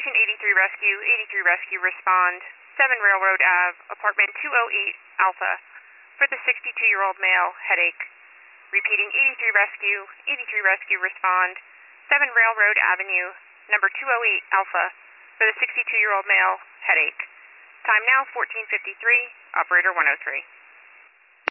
Attention 83 Rescue, 83 Rescue respond. 7 Railroad Ave, apartment 208 Alpha, for the 62-year-old male, headache. Repeating 83 Rescue, 83 Rescue respond. 7 Railroad Avenue, number 208 Alpha, for the 62-year-old male, headache. Time now 14:53, operator 103.